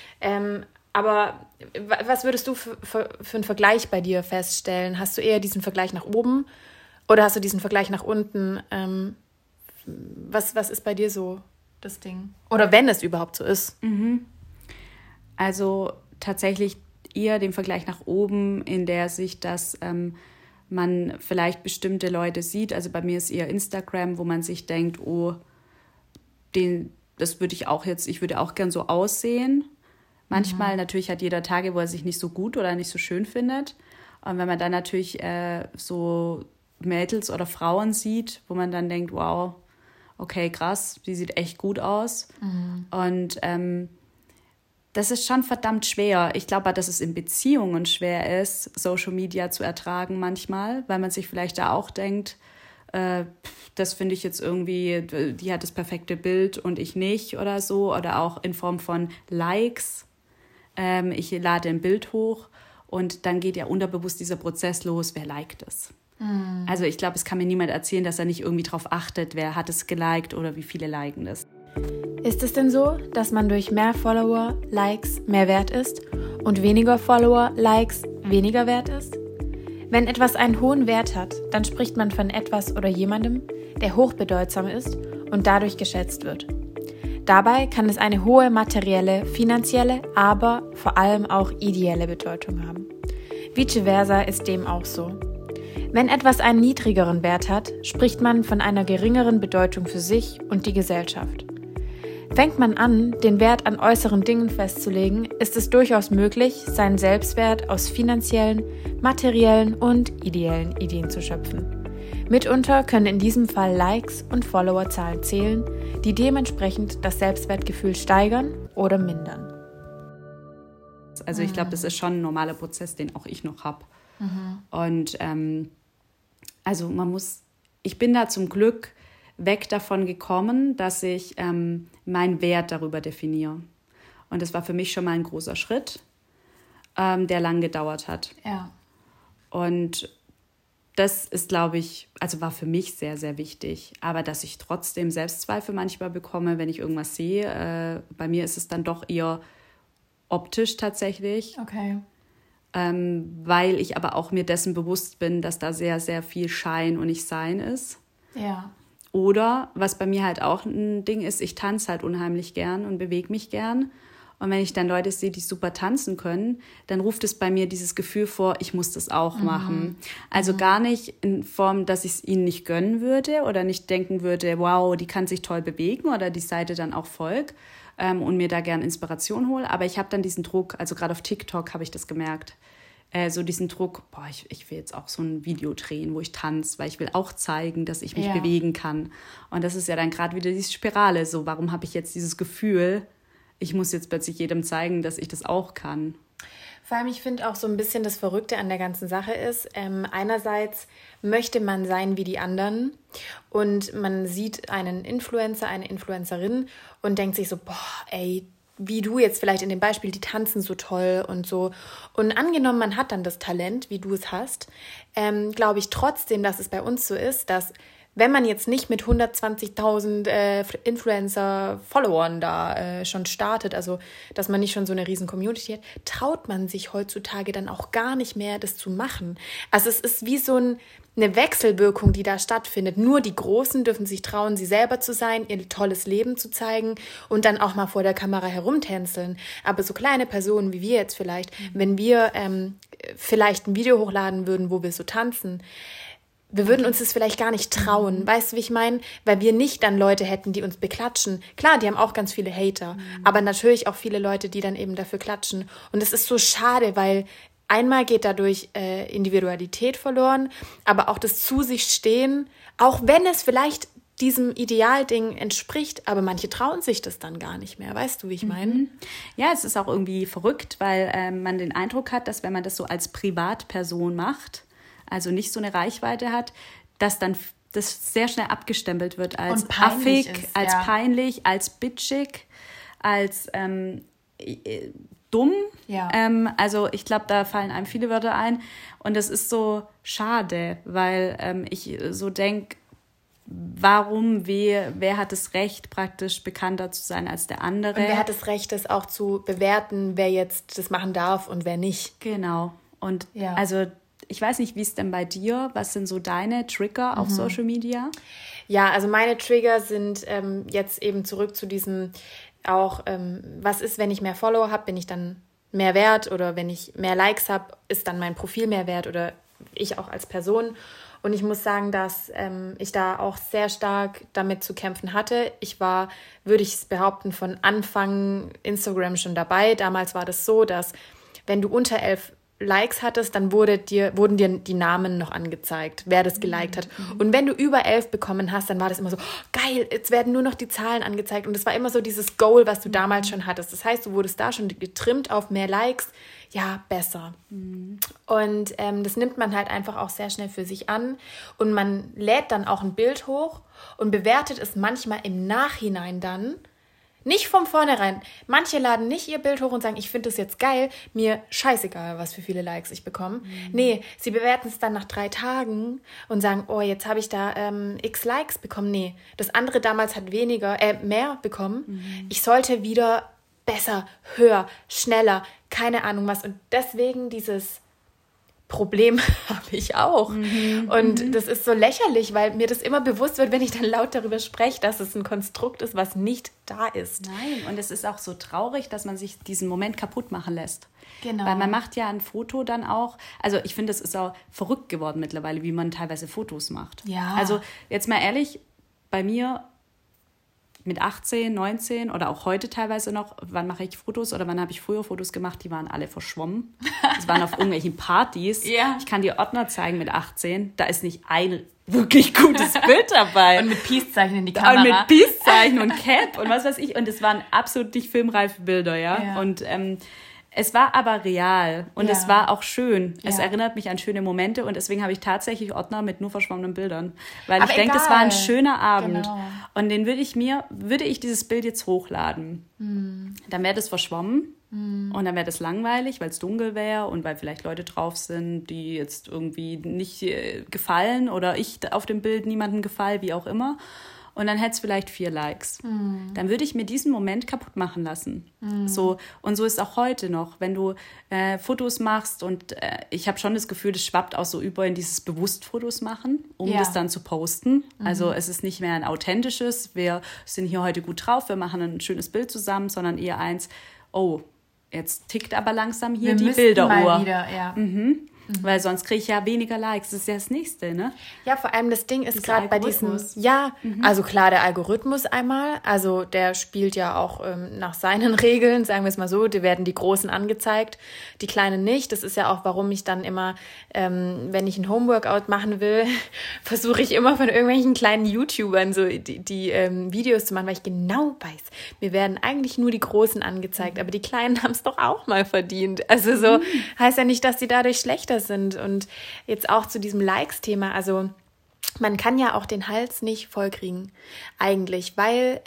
[SPEAKER 1] Aber was würdest du für einen Vergleich bei dir feststellen? Hast du eher diesen Vergleich nach oben oder hast du diesen Vergleich nach unten? Was ist bei dir so das Ding? Oder wenn es überhaupt so ist?
[SPEAKER 2] Also tatsächlich eher den Vergleich nach oben in der Sicht, dass man vielleicht bestimmte Leute sieht. Also bei mir ist eher Instagram, wo man sich denkt, oh, das würde ich würde auch gern so aussehen. Manchmal natürlich hat jeder Tage, wo er sich nicht so gut oder nicht so schön findet. Und wenn man dann natürlich so Mädels oder Frauen sieht, wo man dann denkt, wow, okay, krass, die sieht echt gut aus. Und das ist schon verdammt schwer. Ich glaube, dass es in Beziehungen schwer ist, Social Media zu ertragen manchmal, weil man sich vielleicht da auch denkt, das finde ich jetzt irgendwie, die hat das perfekte Bild und ich nicht oder so. Oder auch in Form von Likes. Ich lade ein Bild hoch und dann geht ja unterbewusst dieser Prozess los, wer liked es. Also ich glaube, es kann mir niemand erzählen, dass er nicht irgendwie drauf achtet, wer hat es geliked oder wie viele liken es.
[SPEAKER 1] Ist es denn so, dass man durch mehr Follower, Likes mehr wert ist und weniger Follower, Likes weniger wert ist? Wenn etwas einen hohen Wert hat, dann spricht man von etwas oder jemandem, der hochbedeutsam ist und dadurch geschätzt wird. Dabei kann es eine hohe materielle, finanzielle, aber vor allem auch ideelle Bedeutung haben. Vice versa ist dem auch so. Wenn etwas einen niedrigeren Wert hat, spricht man von einer geringeren Bedeutung für sich und die Gesellschaft. Fängt man an, den Wert an äußeren Dingen festzulegen, ist es durchaus möglich, seinen Selbstwert aus finanziellen, materiellen und ideellen Ideen zu schöpfen. Mitunter können in diesem Fall Likes und Followerzahlen zählen, die dementsprechend das Selbstwertgefühl steigern oder mindern.
[SPEAKER 2] Also ich glaube, das ist schon ein normaler Prozess, den auch ich noch habe. Und also ich bin da zum Glück weg davon gekommen, dass ich meinen Wert darüber definiere. Und das war für mich schon mal ein großer Schritt, der lang gedauert hat.
[SPEAKER 1] Ja.
[SPEAKER 2] Und das ist, glaube ich, also war für mich sehr, sehr wichtig. Aber dass ich trotzdem Selbstzweifel manchmal bekomme, wenn ich irgendwas sehe, bei mir ist es dann doch eher optisch tatsächlich.
[SPEAKER 1] Okay.
[SPEAKER 2] Weil ich aber auch mir dessen bewusst bin, dass da sehr, sehr viel Schein und nicht Sein ist.
[SPEAKER 1] Ja.
[SPEAKER 2] Oder, was bei mir halt auch ein Ding ist, ich tanze halt unheimlich gern und bewege mich gern. Und wenn ich dann Leute sehe, die super tanzen können, dann ruft es bei mir dieses Gefühl vor, ich muss das auch machen. Also gar nicht in Form, dass ich es ihnen nicht gönnen würde oder nicht denken würde, wow, die kann sich toll bewegen oder die Seite dann auch folgt und mir da gern Inspiration hole. Aber ich habe dann diesen Druck, also gerade auf TikTok habe ich das gemerkt, so diesen Druck, ich will jetzt auch so ein Video drehen, wo ich tanze, weil ich will auch zeigen, dass ich mich bewegen kann. Und das ist ja dann gerade wieder diese Spirale, so warum habe ich jetzt dieses Gefühl, ich muss jetzt plötzlich jedem zeigen, dass ich das auch kann.
[SPEAKER 1] Vor allem, ich finde auch so ein bisschen das Verrückte an der ganzen Sache ist, einerseits möchte man sein wie die anderen und man sieht einen Influencer, eine Influencerin und denkt sich so, boah, ey, wie du jetzt vielleicht in dem Beispiel, die tanzen so toll und so. Und angenommen, man hat dann das Talent, wie du es hast, glaube ich trotzdem, dass es bei uns so ist, dass wenn man jetzt nicht mit 120.000 Influencer-Followern da schon startet, also dass man nicht schon so eine riesen Community hat, traut man sich heutzutage dann auch gar nicht mehr, das zu machen. Also es ist wie so eine Wechselwirkung, die da stattfindet. Nur die Großen dürfen sich trauen, sie selber zu sein, ihr tolles Leben zu zeigen und dann auch mal vor der Kamera herumtänzeln. Aber so kleine Personen wie wir jetzt vielleicht, wenn wir vielleicht ein Video hochladen würden, wo wir so tanzen, wir würden uns das vielleicht gar nicht trauen. Weißt du, wie ich meine? Weil wir nicht dann Leute hätten, die uns beklatschen. Klar, die haben auch ganz viele Hater, aber natürlich auch viele Leute, die dann eben dafür klatschen. Und es ist so schade, weil einmal geht dadurch Individualität verloren, aber auch das zu sich stehen, auch wenn es vielleicht diesem Idealding entspricht, aber manche trauen sich das dann gar nicht mehr. Weißt du, wie ich meine?
[SPEAKER 2] Ja, es ist auch irgendwie verrückt, weil man den Eindruck hat, dass wenn man das so als Privatperson macht, also nicht so eine Reichweite hat, dass dann das sehr schnell abgestempelt wird als affig, als peinlich, als bitchig, als dumm. Ja. Also ich glaube, da fallen einem viele Wörter ein. Und das ist so schade, weil ich so denke, wer hat das Recht, praktisch bekannter zu sein als der andere?
[SPEAKER 1] Und wer hat das Recht, das auch zu bewerten, wer jetzt das machen darf und wer nicht?
[SPEAKER 2] Genau. Und also ich weiß nicht, wie ist denn bei dir? Was sind so deine Trigger auf Social Media?
[SPEAKER 1] Ja, also meine Trigger sind jetzt eben zurück zu diesem auch, was ist, wenn ich mehr Follower habe, bin ich dann mehr wert oder wenn ich mehr Likes habe, ist dann mein Profil mehr wert oder ich auch als Person. Und ich muss sagen, dass ich da auch sehr stark damit zu kämpfen hatte. Ich war, würde ich es behaupten, von Anfang Instagram schon dabei. Damals war das so, dass wenn du unter 11 Likes hattest, dann wurden dir die Namen noch angezeigt, wer das geliked hat. Und wenn du über 11 bekommen hast, dann war das immer so, geil, jetzt werden nur noch die Zahlen angezeigt. Und das war immer so dieses Goal, was du damals schon hattest. Das heißt, du wurdest da schon getrimmt auf mehr Likes, ja, besser. Und das nimmt man halt einfach auch sehr schnell für sich an. Und man lädt dann auch ein Bild hoch und bewertet es manchmal im Nachhinein dann. Nicht von vornherein. Manche laden nicht ihr Bild hoch und sagen, ich finde das jetzt geil, mir scheißegal, was für viele Likes ich bekomme. Nee, sie bewerten es dann nach 3 Tagen und sagen, oh, jetzt habe ich da x Likes bekommen. Nee, das andere damals hat mehr bekommen. Ich sollte wieder besser, höher, schneller, keine Ahnung was. Und deswegen dieses Problem habe ich auch. Und das ist so lächerlich, weil mir das immer bewusst wird, wenn ich dann laut darüber spreche, dass es ein Konstrukt ist, was nicht da ist.
[SPEAKER 2] Nein, und es ist auch so traurig, dass man sich diesen Moment kaputt machen lässt.
[SPEAKER 1] Genau.
[SPEAKER 2] Weil man macht ja ein Foto dann auch, also ich finde, es ist auch verrückt geworden mittlerweile, wie man teilweise Fotos macht.
[SPEAKER 1] Ja.
[SPEAKER 2] Also jetzt mal ehrlich, bei mir mit 18, 19 oder auch heute teilweise noch, wann mache ich Fotos oder wann habe ich früher Fotos gemacht, die waren alle verschwommen. Das waren auf irgendwelchen Partys.
[SPEAKER 1] Ja.
[SPEAKER 2] Ich kann dir Ordner zeigen mit 18, da ist nicht ein wirklich gutes Bild dabei.
[SPEAKER 1] Und mit Peace-Zeichen in die Kamera.
[SPEAKER 2] Und mit Peace-Zeichen und Cap und was weiß ich. Und es waren absolut nicht filmreife Bilder, ja. Und es war aber real und es war auch schön. Es erinnert mich an schöne Momente und deswegen habe ich tatsächlich Ordner mit nur verschwommenen Bildern. Weil aber ich denke, das war ein schöner Abend. Genau. Und den würde ich dieses Bild jetzt hochladen. Dann wäre das verschwommen und dann wäre das langweilig, weil es dunkel wäre und weil vielleicht Leute drauf sind, die jetzt irgendwie nicht gefallen oder ich auf dem Bild niemandem gefallen, wie auch immer. Und dann hätte es vielleicht 4 Likes. Dann würde ich mir diesen Moment kaputt machen lassen. So, und so ist auch heute noch, wenn du Fotos machst und ich habe schon das Gefühl, das schwappt auch so über in dieses bewusst Fotos machen, um das dann zu posten. Also es ist nicht mehr ein authentisches, wir sind hier heute gut drauf, wir machen ein schönes Bild zusammen, sondern eher eins, oh, jetzt tickt aber langsam hier die Bilderuhr.
[SPEAKER 1] Mal wieder, ja.
[SPEAKER 2] Weil sonst kriege ich ja weniger Likes. Das ist ja das Nächste, ne?
[SPEAKER 1] Ja, vor allem das Ding ist gerade bei diesem... Ja, also klar, der Algorithmus einmal, also der spielt ja auch nach seinen Regeln, sagen wir es mal so, die werden die Großen angezeigt, die Kleinen nicht. Das ist ja auch, warum ich dann immer, wenn ich ein Homeworkout machen will, versuche ich immer von irgendwelchen kleinen YouTubern so die Videos zu machen, weil ich genau weiß, mir werden eigentlich nur die Großen angezeigt, aber die Kleinen haben es doch auch mal verdient. Also so heißt ja nicht, dass die dadurch schlechter sind. Und jetzt auch zu diesem Likes-Thema, also man kann ja auch den Hals nicht vollkriegen, eigentlich, weil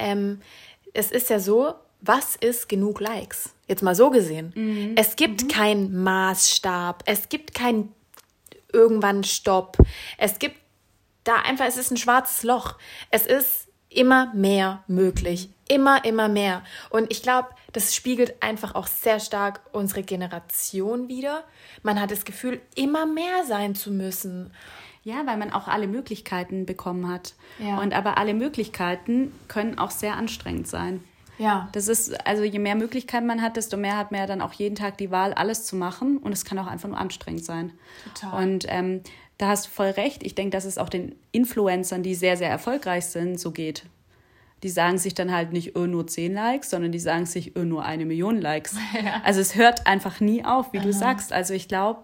[SPEAKER 1] es ist ja so, was ist genug Likes? Jetzt mal so gesehen. Es gibt keinen Maßstab, es gibt keinen irgendwann Stopp, es gibt da einfach, es ist ein schwarzes Loch. Es ist immer mehr möglich. Immer mehr. Und ich glaube, das spiegelt einfach auch sehr stark unsere Generation wider. Man hat das Gefühl, immer mehr sein zu müssen.
[SPEAKER 2] Ja, weil man auch alle Möglichkeiten bekommen hat. Ja. Und aber alle Möglichkeiten können auch sehr anstrengend sein. Ja. Das ist, also je mehr Möglichkeiten man hat, desto mehr hat man ja dann auch jeden Tag die Wahl, alles zu machen. Und es kann auch einfach nur anstrengend sein. Total. Und da hast du voll recht. Ich denke, dass es auch den Influencern, die sehr, sehr erfolgreich sind, so geht. Die sagen sich dann halt nicht nur 10 Likes, sondern die sagen sich nur 1 Million Likes. Ja. Also es hört einfach nie auf, wie du sagst. Also ich glaube,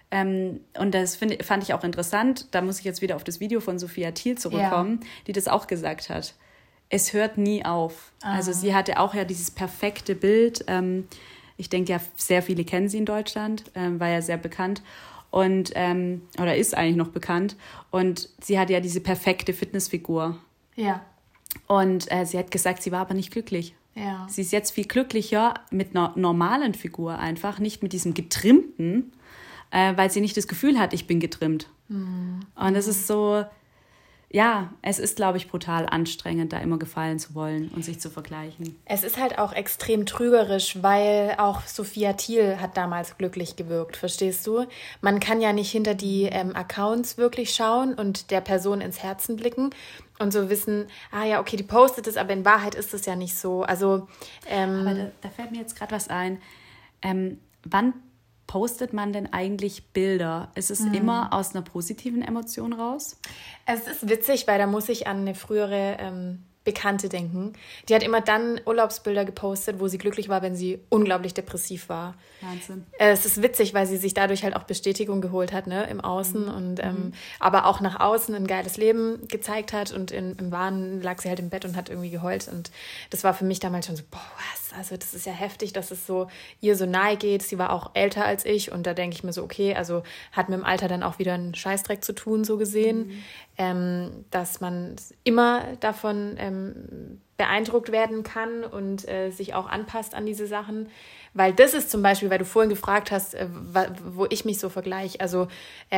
[SPEAKER 2] und das fand ich auch interessant, da muss ich jetzt wieder auf das Video von Sophia Thiel zurückkommen, die das auch gesagt hat. Es hört nie auf. Also sie hatte auch ja dieses perfekte Bild. Ich denke ja, sehr viele kennen sie in Deutschland, war ja sehr bekannt. Und, oder ist eigentlich noch bekannt. Und sie hatte ja diese perfekte Fitnessfigur. Ja. Und sie hat gesagt, sie war aber nicht glücklich. Ja. Sie ist jetzt viel glücklicher mit einer normalen Figur einfach, nicht mit diesem getrimmten, weil sie nicht das Gefühl hat, ich bin getrimmt. Und das ist so, ja, es ist, glaube ich, brutal anstrengend, da immer gefallen zu wollen und sich zu vergleichen.
[SPEAKER 1] Es ist halt auch extrem trügerisch, weil auch Sophia Thiel hat damals glücklich gewirkt, verstehst du? Man kann ja nicht hinter die Accounts wirklich schauen und der Person ins Herzen blicken und so wissen, ja, okay, die postet es, aber in Wahrheit ist es ja nicht so. Also,
[SPEAKER 2] aber da fällt mir jetzt gerade was ein. Wann postet man denn eigentlich Bilder? Ist es immer aus einer positiven Emotion raus?
[SPEAKER 1] Es ist witzig, weil da muss ich an eine frühere Bekannte denken. Die hat immer dann Urlaubsbilder gepostet, wo sie glücklich war, wenn sie unglaublich depressiv war. Wahnsinn. Es ist witzig, weil sie sich dadurch halt auch Bestätigung geholt hat, ne, im Außen und aber auch nach außen ein geiles Leben gezeigt hat und im Wahn lag sie halt im Bett und hat irgendwie geheult und das war für mich damals schon so, boah, was? Also das ist ja heftig, dass es so ihr so nahe geht. Sie war auch älter als ich und da denke ich mir so, okay, also hat mit dem Alter dann auch wieder einen Scheißdreck zu tun, so gesehen, dass man immer davon beeindruckt werden kann und sich auch anpasst an diese Sachen. Weil das ist zum Beispiel, weil du vorhin gefragt hast, wo ich mich so vergleiche. Also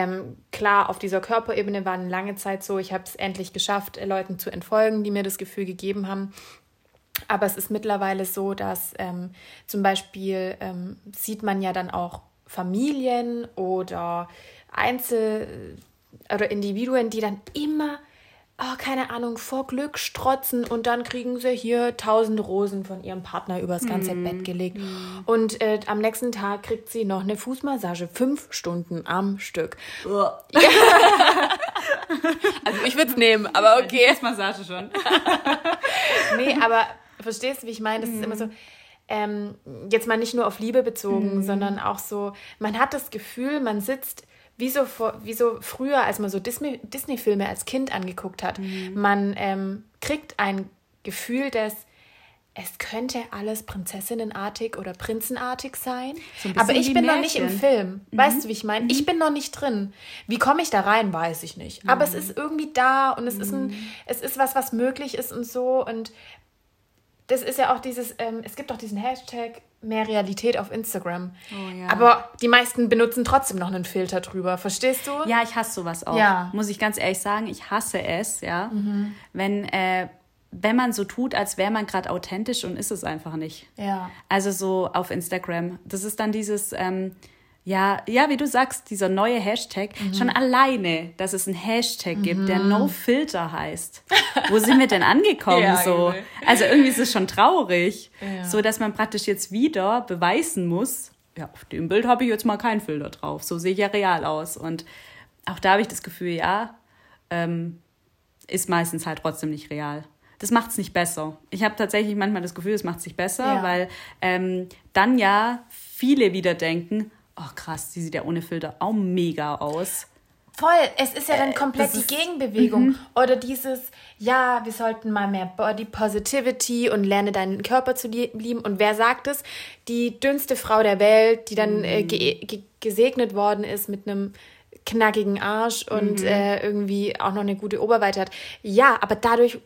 [SPEAKER 1] klar, auf dieser Körperebene war eine lange Zeit so, ich habe es endlich geschafft, Leuten zu entfolgen, die mir das Gefühl gegeben haben. Aber es ist mittlerweile so, dass zum Beispiel sieht man ja dann auch Familien oder oder Individuen, die dann immer, keine Ahnung, vor Glück strotzen und dann kriegen sie hier 1000 Rosen von ihrem Partner übers ganze Bett gelegt. Und am nächsten Tag kriegt sie noch eine Fußmassage, 5 Stunden am Stück. Ja. Also ich würde es nehmen, aber okay.
[SPEAKER 2] Fußmassage schon.
[SPEAKER 1] Nee, aber verstehst du, wie ich meine? Das ist immer so, jetzt mal nicht nur auf Liebe bezogen, sondern auch so, man hat das Gefühl, man sitzt wie so früher, als man so Disney-Filme als Kind angeguckt hat. Man kriegt ein Gefühl, dass es könnte alles prinzessinnenartig oder prinzenartig sein, so aber ich bin noch nicht im Film. Weißt du, wie ich meine? Ich bin noch nicht drin. Wie komme ich da rein, weiß ich nicht. Aber es ist irgendwie da und es ist was möglich ist und so. Und das ist ja auch dieses, es gibt auch diesen Hashtag mehr Realität auf Instagram. Oh, ja. Aber die meisten benutzen trotzdem noch einen Filter drüber. Verstehst du?
[SPEAKER 2] Ja, ich hasse sowas auch. Ja. Muss ich ganz ehrlich sagen, ich hasse es, ja. Wenn man so tut, als wäre man gerade authentisch und ist es einfach nicht. Ja. Also so auf Instagram. Das ist dann dieses, wie du sagst, dieser neue Hashtag. Schon alleine, dass es einen Hashtag gibt, der No Filter heißt. Wo sind wir denn angekommen? Ja, so? Also irgendwie ist es schon traurig. Ja. So, dass man praktisch jetzt wieder beweisen muss, ja, auf dem Bild habe ich jetzt mal keinen Filter drauf. So sehe ich ja real aus. Und auch da habe ich das Gefühl, ist meistens halt trotzdem nicht real. Das macht es nicht besser. Ich habe tatsächlich manchmal das Gefühl, es macht es nicht besser, weil dann ja viele wieder denken, oh krass, die sieht ja ohne Filter auch mega aus.
[SPEAKER 1] Voll, es ist ja dann komplett die Gegenbewegung. Oder dieses, wir sollten mal mehr Body Positivity und lerne deinen Körper zu lieben. Und wer sagt es? Die dünnste Frau der Welt, die dann gesegnet worden ist mit einem knackigen Arsch und irgendwie auch noch eine gute Oberweite hat. Ja, aber dadurch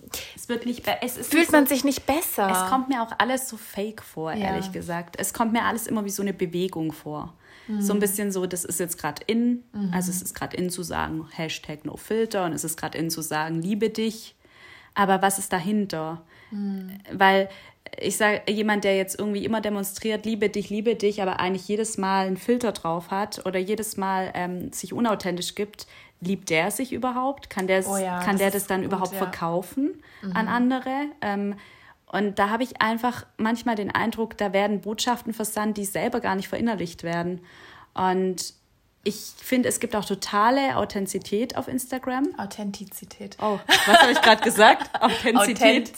[SPEAKER 1] fühlt man sich nicht besser.
[SPEAKER 2] Es kommt mir auch alles so fake vor, ehrlich gesagt. Es kommt mir alles immer wie so eine Bewegung vor. So ein bisschen so, das ist jetzt gerade in, also es ist gerade in zu sagen, Hashtag No Filter und es ist gerade in zu sagen, liebe dich. Aber was ist dahinter? Weil ich sage, jemand, der jetzt irgendwie immer demonstriert, liebe dich, aber eigentlich jedes Mal einen Filter drauf hat oder jedes Mal sich unauthentisch gibt, liebt der sich überhaupt? Kann der das dann überhaupt verkaufen an andere? Und da habe ich einfach manchmal den Eindruck, da werden Botschaften versandt, die selber gar nicht verinnerlicht werden. Und ich finde, es gibt auch totale Authentizität auf Instagram.
[SPEAKER 1] Authentizität.
[SPEAKER 2] Oh, was habe ich gerade gesagt? Authentizität.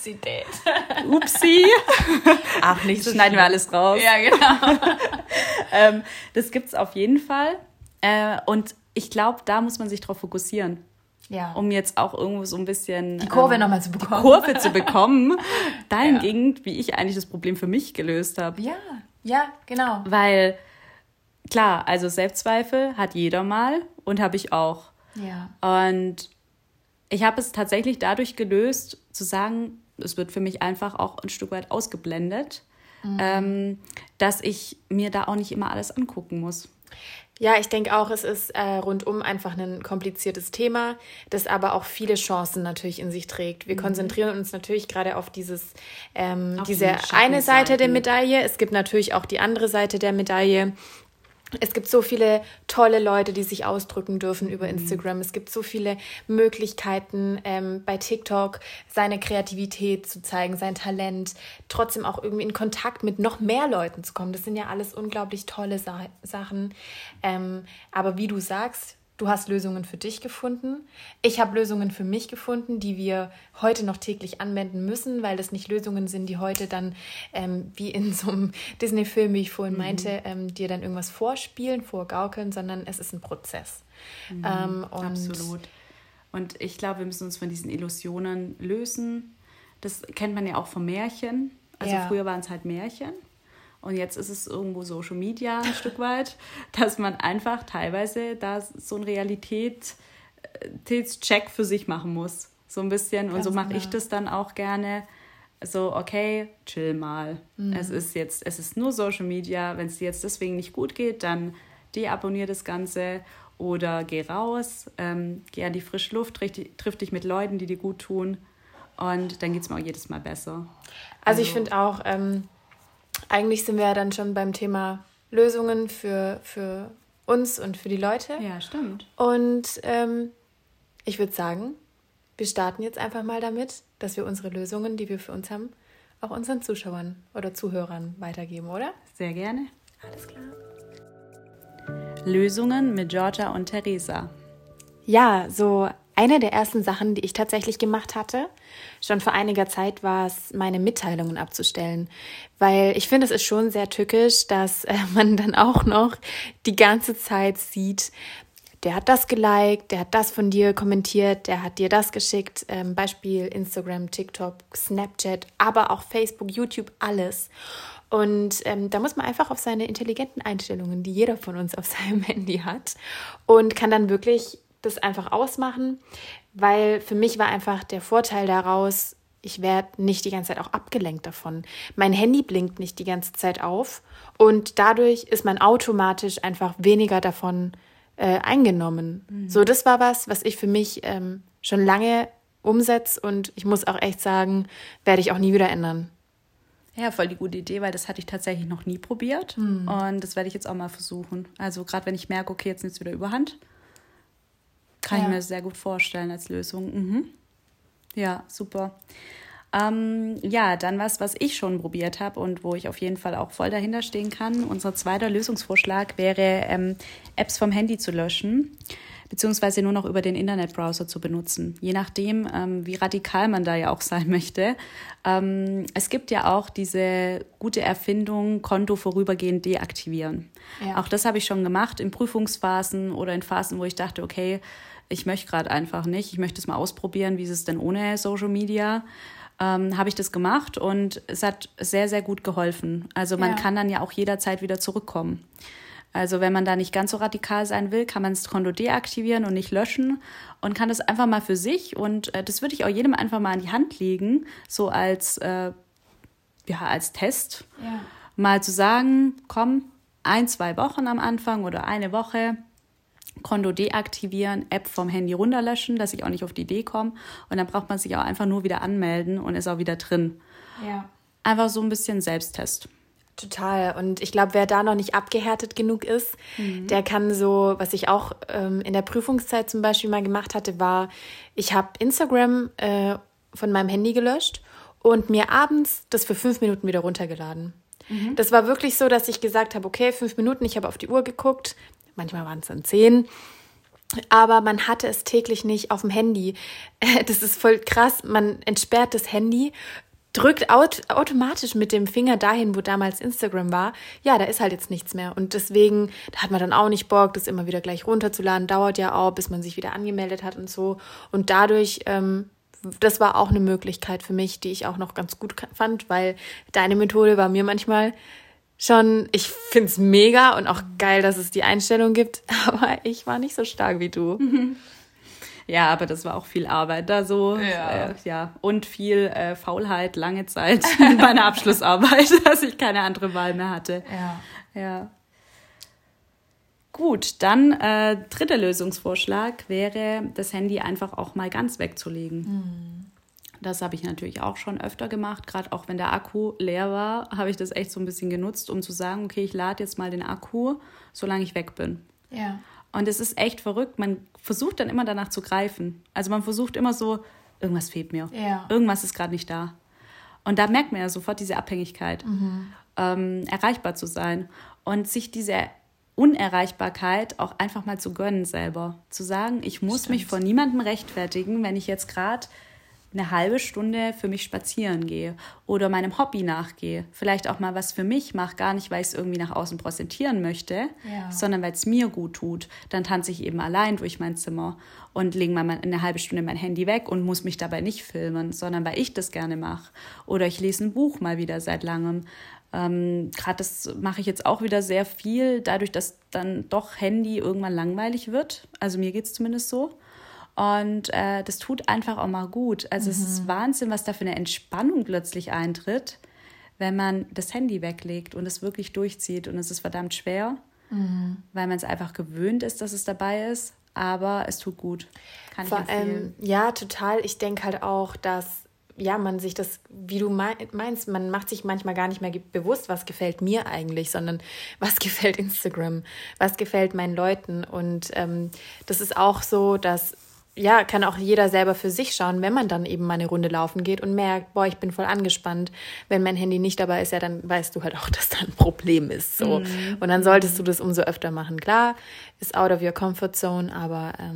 [SPEAKER 2] Upsi.
[SPEAKER 1] Ach, nicht so
[SPEAKER 2] schneiden wir alles raus.
[SPEAKER 1] Ja, genau.
[SPEAKER 2] Das gibt's auf jeden Fall. Und ich glaube, da muss man sich drauf fokussieren. Ja. Um jetzt auch irgendwo so ein bisschen
[SPEAKER 1] die Kurve nochmal zu bekommen.
[SPEAKER 2] Die Kurve zu bekommen. Dahingehend, wie ich eigentlich das Problem für mich gelöst habe.
[SPEAKER 1] Ja, genau.
[SPEAKER 2] Weil, klar, also Selbstzweifel hat jeder mal und habe ich auch. Ja. Und ich habe es tatsächlich dadurch gelöst, zu sagen, es wird für mich einfach auch ein Stück weit ausgeblendet, dass ich mir da auch nicht immer alles angucken muss.
[SPEAKER 1] Ja, ich denke auch, es ist rundum einfach ein kompliziertes Thema, das aber auch viele Chancen natürlich in sich trägt. Wir konzentrieren uns natürlich gerade auf diese eine Seite der Medaille. Es gibt natürlich auch die andere Seite der Medaille. Es gibt so viele tolle Leute, die sich ausdrücken dürfen über Instagram. Es gibt so viele Möglichkeiten, bei TikTok seine Kreativität zu zeigen, sein Talent, trotzdem auch irgendwie in Kontakt mit noch mehr Leuten zu kommen. Das sind ja alles unglaublich tolle Sachen. Aber wie du sagst, du hast Lösungen für dich gefunden. Ich habe Lösungen für mich gefunden, die wir heute noch täglich anwenden müssen, weil das nicht Lösungen sind, die heute dann, wie in so einem Disney-Film, wie ich vorhin meinte, dir dann irgendwas vorgaukeln, sondern es ist ein Prozess.
[SPEAKER 2] Absolut. Und ich glaube, wir müssen uns von diesen Illusionen lösen. Das kennt man ja auch von Märchen. Also früher waren es halt Märchen. Und jetzt ist es irgendwo Social Media ein Stück weit, dass man einfach teilweise da so einen Realitätscheck für sich machen muss. So ein bisschen. Und so mache ich das dann auch gerne. So, okay, chill mal. Es ist nur Social Media. Wenn es dir jetzt deswegen nicht gut geht, dann deabonnier das Ganze oder geh raus, geh an die frische Luft, triff dich mit Leuten, die dir gut tun. Und dann geht es mir auch jedes Mal besser.
[SPEAKER 1] Also ich finde auch, eigentlich sind wir ja dann schon beim Thema Lösungen für uns und für die Leute.
[SPEAKER 2] Ja, stimmt.
[SPEAKER 1] Und ich würde sagen, wir starten jetzt einfach mal damit, dass wir unsere Lösungen, die wir für uns haben, auch unseren Zuschauern oder Zuhörern weitergeben, oder?
[SPEAKER 2] Sehr gerne.
[SPEAKER 1] Alles klar.
[SPEAKER 2] Lösungen mit Georgia und Theresa.
[SPEAKER 1] Ja, so Eine der ersten Sachen, die ich tatsächlich gemacht hatte, schon vor einiger Zeit, war es, meine Mitteilungen abzustellen. Weil ich finde, es ist schon sehr tückisch, dass man dann auch noch die ganze Zeit sieht, der hat das geliked, der hat das von dir kommentiert, der hat dir das geschickt. Beispiel Instagram, TikTok, Snapchat, aber auch Facebook, YouTube, alles. Und da muss man einfach auf seine intelligenten Einstellungen, die jeder von uns auf seinem Handy hat, und kann dann wirklich das einfach ausmachen, weil für mich war einfach der Vorteil daraus, ich werde nicht die ganze Zeit auch abgelenkt davon. Mein Handy blinkt nicht die ganze Zeit auf und dadurch ist man automatisch einfach weniger davon eingenommen. So, das war was ich für mich schon lange umsetze und ich muss auch echt sagen, werde ich auch nie wieder ändern.
[SPEAKER 2] Ja, voll die gute Idee, weil das hatte ich tatsächlich noch nie probiert und das werde ich jetzt auch mal versuchen. Also gerade wenn ich merke, okay, jetzt nimmt es wieder überhand, kann ich mir das sehr gut vorstellen als Lösung. Ja, super. Ja, dann was ich schon probiert habe und wo ich auf jeden Fall auch voll dahinter stehen kann. Unser zweiter Lösungsvorschlag wäre, Apps vom Handy zu löschen, beziehungsweise nur noch über den Internetbrowser zu benutzen. Je nachdem, wie radikal man da ja auch sein möchte. Es gibt ja auch diese gute Erfindung, Konto vorübergehend deaktivieren. Ja. Auch das habe ich schon gemacht in Prüfungsphasen oder in Phasen, wo ich dachte, okay, ich möchte gerade einfach nicht. Ich möchte es mal ausprobieren, wie ist es denn ohne Social Media. Habe ich das gemacht und es hat sehr, sehr gut geholfen. Also man kann dann ja auch jederzeit wieder zurückkommen. Also wenn man da nicht ganz so radikal sein will, kann man das Konto deaktivieren und nicht löschen und kann das einfach mal für sich, und das würde ich auch jedem einfach mal an die Hand legen, so als Test, mal zu sagen, komm, 1-2 Wochen am Anfang oder eine Woche, Konto deaktivieren, App vom Handy runterlöschen, dass ich auch nicht auf die Idee komme. Und dann braucht man sich auch einfach nur wieder anmelden und ist auch wieder drin. Ja. Einfach so ein bisschen Selbsttest.
[SPEAKER 1] Total. Und ich glaube, wer da noch nicht abgehärtet genug ist, der kann so, was ich auch in der Prüfungszeit zum Beispiel mal gemacht hatte, war, ich habe Instagram von meinem Handy gelöscht und mir abends das für 5 Minuten wieder runtergeladen. Das war wirklich so, dass ich gesagt habe, okay, 5 Minuten, ich habe auf die Uhr geguckt, manchmal waren es dann 10, aber man hatte es täglich nicht auf dem Handy. Das ist voll krass, man entsperrt das Handy, drückt automatisch mit dem Finger dahin, wo damals Instagram war. Ja, da ist halt jetzt nichts mehr. Und deswegen, da hat man dann auch nicht Bock, das immer wieder gleich runterzuladen. Dauert ja auch, bis man sich wieder angemeldet hat und so. Und dadurch, das war auch eine Möglichkeit für mich, die ich auch noch ganz gut fand, weil deine Methode war mir manchmal schon, ich finde es mega und auch geil, dass es die Einstellung gibt, aber ich war nicht so stark wie du.
[SPEAKER 2] Ja, aber das war auch viel Arbeit da so. Und viel Faulheit, lange Zeit bei meiner Abschlussarbeit, dass ich keine andere Wahl mehr hatte. Ja. Gut, dann dritter Lösungsvorschlag wäre, das Handy einfach auch mal ganz wegzulegen. Das habe ich natürlich auch schon öfter gemacht. Gerade auch wenn der Akku leer war, habe ich das echt so ein bisschen genutzt, um zu sagen, okay, ich lade jetzt mal den Akku, solange ich weg bin. Ja. Und es ist echt verrückt. Man versucht dann immer danach zu greifen. Also man versucht immer so, irgendwas fehlt mir. Ja. Irgendwas ist gerade nicht da. Und da merkt man ja sofort diese Abhängigkeit, erreichbar zu sein. Und sich diese Unerreichbarkeit auch einfach mal zu gönnen selber. Zu sagen, ich muss mich vor niemandem rechtfertigen, wenn ich jetzt gerade eine halbe Stunde für mich spazieren gehe oder meinem Hobby nachgehe. Vielleicht auch mal was für mich mache, gar nicht, weil ich es irgendwie nach außen präsentieren möchte, sondern weil es mir gut tut. Dann tanze ich eben allein durch mein Zimmer und lege mal eine halbe Stunde mein Handy weg und muss mich dabei nicht filmen, sondern weil ich das gerne mache. Oder ich lese ein Buch mal wieder seit langem. Gerade das mache ich jetzt auch wieder sehr viel, dadurch, dass dann doch Handy irgendwann langweilig wird. Also mir geht es zumindest so. Und das tut einfach auch mal gut. Also es ist Wahnsinn, was da für eine Entspannung plötzlich eintritt, wenn man das Handy weglegt und es wirklich durchzieht. Und es ist verdammt schwer, weil man es einfach gewöhnt ist, dass es dabei ist. Aber es tut gut. Kann ich empfehlen.
[SPEAKER 1] Ja, total. Ich denke halt auch, dass man sich das, wie du meinst, man macht sich manchmal gar nicht mehr bewusst, was gefällt mir eigentlich, sondern was gefällt Instagram, was gefällt meinen Leuten. Und das ist auch so, dass kann auch jeder selber für sich schauen, wenn man dann eben mal eine Runde laufen geht und merkt, boah, ich bin voll angespannt. Wenn mein Handy nicht dabei ist, ja, dann weißt du halt auch, dass da ein Problem ist. So. Und dann solltest du das umso öfter machen. Klar, ist out of your comfort zone, aber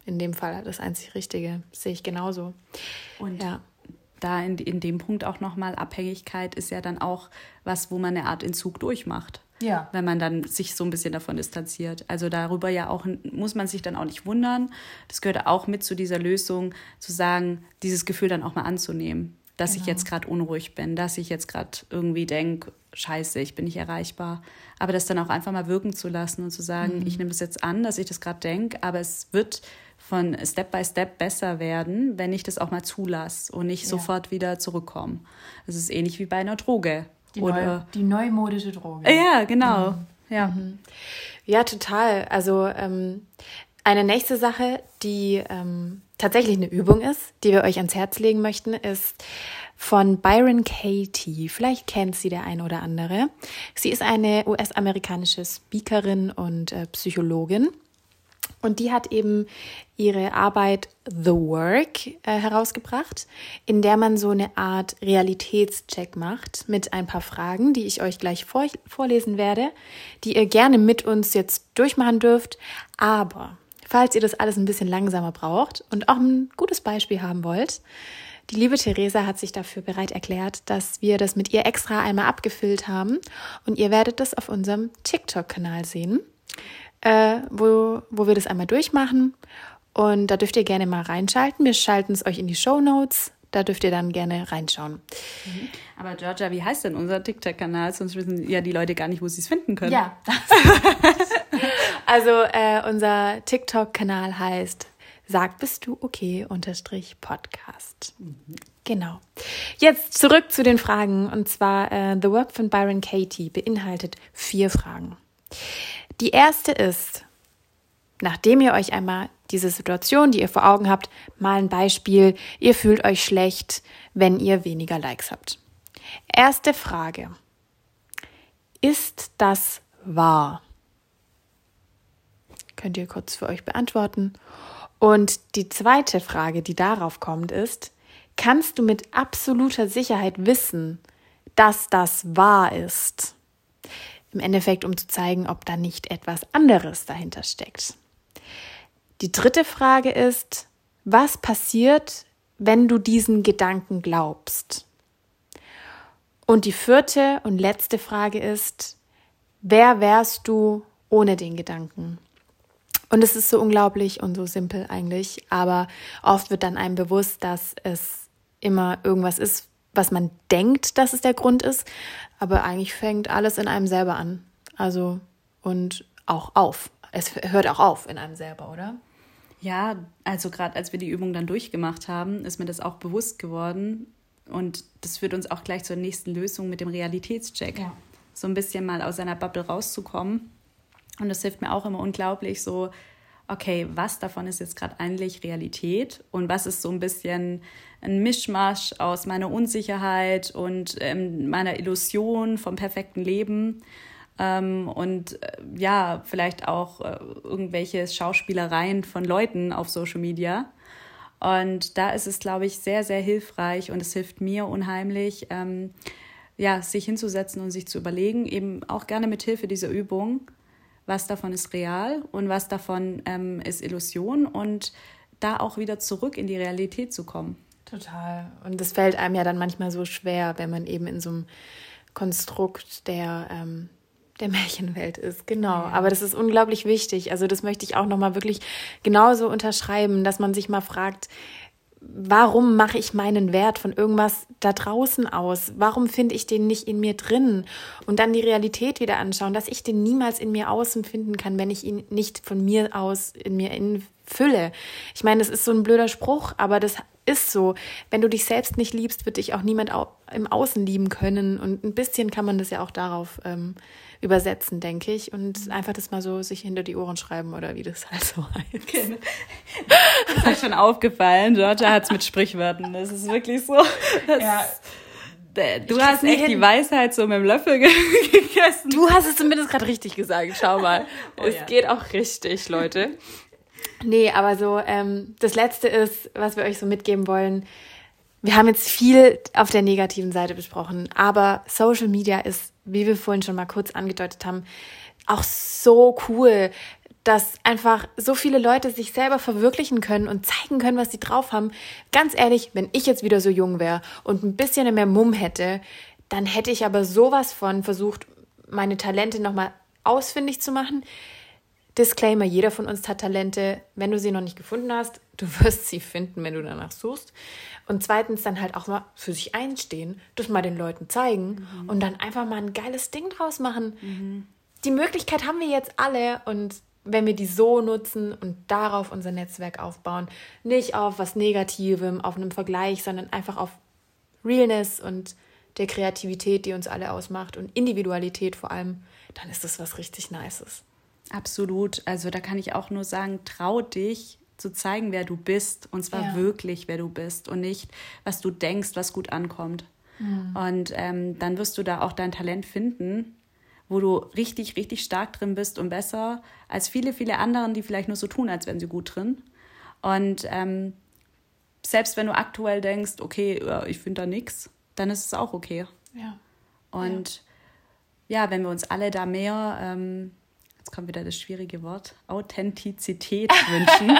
[SPEAKER 1] in dem Fall das einzig Richtige. Das sehe ich genauso.
[SPEAKER 2] Und da in dem Punkt auch nochmal, Abhängigkeit ist ja dann auch was, wo man eine Art Entzug durchmacht. Ja. Wenn man dann sich so ein bisschen davon distanziert. Also darüber ja auch muss man sich dann auch nicht wundern. Das gehört auch mit zu dieser Lösung, zu sagen, dieses Gefühl dann auch mal anzunehmen, dass ich jetzt gerade unruhig bin, dass ich jetzt gerade irgendwie denke, scheiße, ich bin nicht erreichbar. Aber das dann auch einfach mal wirken zu lassen und zu sagen, ich nehme das jetzt an, dass ich das gerade denke, aber es wird von Step by Step besser werden, wenn ich das auch mal zulasse und nicht sofort wieder zurückkomme. Das ist ähnlich wie bei einer Droge.
[SPEAKER 1] Die neumodische Droge.
[SPEAKER 2] Ja, genau. Ja.
[SPEAKER 1] Ja, total. Also eine nächste Sache, die tatsächlich eine Übung ist, die wir euch ans Herz legen möchten, ist von Byron Katie. Vielleicht kennt sie der ein oder andere. Sie ist eine US-amerikanische Speakerin und Psychologin. Und die hat eben ihre Arbeit The Work herausgebracht, in der man so eine Art Realitätscheck macht mit ein paar Fragen, die ich euch gleich vorlesen werde, die ihr gerne mit uns jetzt durchmachen dürft. Aber falls ihr das alles ein bisschen langsamer braucht und auch ein gutes Beispiel haben wollt, die liebe Theresa hat sich dafür bereit erklärt, dass wir das mit ihr extra einmal abgefüllt haben. Und ihr werdet das auf unserem TikTok-Kanal sehen. Wo wir das einmal durchmachen, und da dürft ihr gerne mal reinschalten. Wir schalten es euch in die Shownotes, da dürft ihr dann gerne reinschauen.
[SPEAKER 2] Aber Georgia, wie heißt denn unser TikTok-Kanal? Sonst wissen ja die Leute gar nicht, wo sie es finden können.
[SPEAKER 1] Ja, also unser TikTok-Kanal heißt Sag bist du okay _Podcast. Genau. Jetzt zurück zu den Fragen, und zwar The Work von Byron Katie beinhaltet 4 Fragen. Die erste ist, nachdem ihr euch einmal diese Situation, die ihr vor Augen habt, mal ein Beispiel, ihr fühlt euch schlecht, wenn ihr weniger Likes habt. Erste Frage, ist das wahr? Könnt ihr kurz für euch beantworten. Und die zweite Frage, die darauf kommt, ist, kannst du mit absoluter Sicherheit wissen, dass das wahr ist? Im Endeffekt, um zu zeigen, ob da nicht etwas anderes dahinter steckt. Die dritte Frage ist, was passiert, wenn du diesen Gedanken glaubst? Und die vierte und letzte Frage ist, wer wärst du ohne den Gedanken? Und es ist so unglaublich und so simpel eigentlich, aber oft wird dann einem bewusst, dass es immer irgendwas ist, was man denkt, dass es der Grund ist, aber eigentlich fängt alles in einem selber an. Also und auch auf. Es hört auch auf in einem selber, oder?
[SPEAKER 2] Ja, also gerade als wir die Übung dann durchgemacht haben, ist mir das auch bewusst geworden, und das führt uns auch gleich zur nächsten Lösung mit dem Realitätscheck. Ja. So ein bisschen mal aus seiner Bubble rauszukommen, und das hilft mir auch immer unglaublich so, okay, was davon ist jetzt gerade eigentlich Realität und was ist so ein bisschen ein Mischmasch aus meiner Unsicherheit und meiner Illusion vom perfekten Leben und vielleicht auch irgendwelche Schauspielereien von Leuten auf Social Media. Und da ist es, glaube ich, sehr, sehr hilfreich, und es hilft mir unheimlich, sich hinzusetzen und sich zu überlegen, eben auch gerne mit Hilfe dieser Übung, was davon ist real und was davon ist Illusion, und da auch wieder zurück in die Realität zu kommen.
[SPEAKER 1] Total. Und das fällt einem ja dann manchmal so schwer, wenn man eben in so einem Konstrukt der Märchenwelt ist. Genau. Ja. Aber das ist unglaublich wichtig. Also das möchte ich auch nochmal wirklich genauso unterschreiben, dass man sich mal fragt, warum mache ich meinen Wert von irgendwas da draußen aus? Warum finde ich den nicht in mir drin? Und dann die Realität wieder anschauen, dass ich den niemals in mir außen finden kann, wenn ich ihn nicht von mir aus in mir innen fülle. Ich meine, das ist so ein blöder Spruch, aber das ist so. Wenn du dich selbst nicht liebst, wird dich auch niemand im Außen lieben können. Und ein bisschen kann man das ja auch darauf übersetzen, denke ich. Und einfach das mal so sich hinter die Ohren schreiben, oder wie das halt so heißt.
[SPEAKER 2] Genau. Das ist euch schon aufgefallen. Georgia hat es mit Sprichwörtern. Das ist wirklich so. Du hast echt die Weisheit so mit dem Löffel gegessen.
[SPEAKER 1] Du hast es zumindest gerade richtig gesagt. Schau mal. Es geht auch richtig, Leute. Nee, aber so, das Letzte ist, was wir euch so mitgeben wollen. Wir haben jetzt viel auf der negativen Seite besprochen, aber Social Media ist, wie wir vorhin schon mal kurz angedeutet haben, auch so cool. dass einfach so viele Leute sich selber verwirklichen können und zeigen können, was sie drauf haben. Ganz ehrlich, wenn ich jetzt wieder so jung wäre und ein bisschen mehr Mumm hätte, dann hätte ich aber sowas von versucht, meine Talente nochmal ausfindig zu machen. Disclaimer, jeder von uns hat Talente. Wenn du sie noch nicht gefunden hast, du wirst sie finden, wenn du danach suchst. Und zweitens dann halt auch mal für sich einstehen, das mal den Leuten zeigen und dann einfach mal ein geiles Ding draus machen. Die Möglichkeit haben wir jetzt alle und wenn wir die so nutzen und darauf unser Netzwerk aufbauen, nicht auf was Negativem, auf einem Vergleich, sondern einfach auf Realness und der Kreativität, die uns alle ausmacht und Individualität vor allem, dann ist das was richtig Nices.
[SPEAKER 2] Absolut. Also da kann ich auch nur sagen, trau dich zu zeigen, wer du bist und zwar wirklich, wer du bist und nicht, was du denkst, was gut ankommt. Und dann wirst du da auch dein Talent finden, wo du richtig, richtig stark drin bist und besser als viele, viele anderen, die vielleicht nur so tun, als wären sie gut drin. Und selbst wenn du aktuell denkst, okay, ich finde da nichts, dann ist es auch okay.
[SPEAKER 1] Ja.
[SPEAKER 2] Und ja, wenn wir uns alle da mehr, jetzt kommt wieder das schwierige Wort, Authentizität wünschen,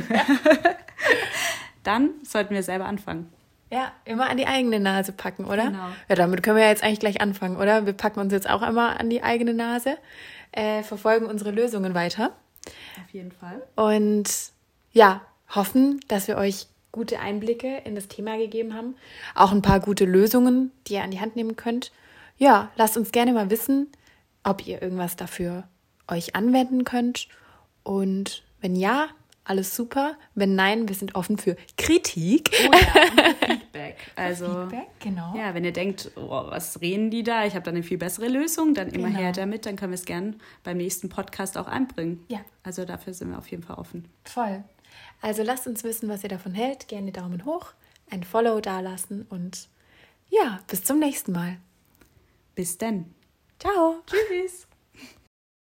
[SPEAKER 2] dann sollten wir selber anfangen.
[SPEAKER 1] Ja, immer an die eigene Nase packen, oder?
[SPEAKER 2] Genau.
[SPEAKER 1] Ja, damit können wir ja jetzt eigentlich gleich anfangen, oder? Wir packen uns jetzt auch immer an die eigene Nase, verfolgen unsere Lösungen weiter.
[SPEAKER 2] Auf jeden Fall.
[SPEAKER 1] Und ja, hoffen, dass wir euch gute Einblicke in das Thema gegeben haben. Auch ein paar gute Lösungen, die ihr an die Hand nehmen könnt. Ja, lasst uns gerne mal wissen, ob ihr irgendwas dafür euch anwenden könnt. Und wenn ja, alles super. Wenn nein, wir sind offen für Kritik.
[SPEAKER 2] Oh ja, und Feedback. Also,
[SPEAKER 1] Feedback, genau.
[SPEAKER 2] Ja, wenn ihr denkt, oh, was reden die da? Ich habe da eine viel bessere Lösung, dann immer her damit. Dann können wir es gern beim nächsten Podcast auch einbringen.
[SPEAKER 1] Ja.
[SPEAKER 2] Also dafür sind wir auf jeden Fall offen.
[SPEAKER 1] Voll. Also lasst uns wissen, was ihr davon hält. Gerne Daumen hoch, ein Follow dalassen und ja, bis zum nächsten Mal.
[SPEAKER 2] Bis dann.
[SPEAKER 1] Ciao.
[SPEAKER 2] Tschüss.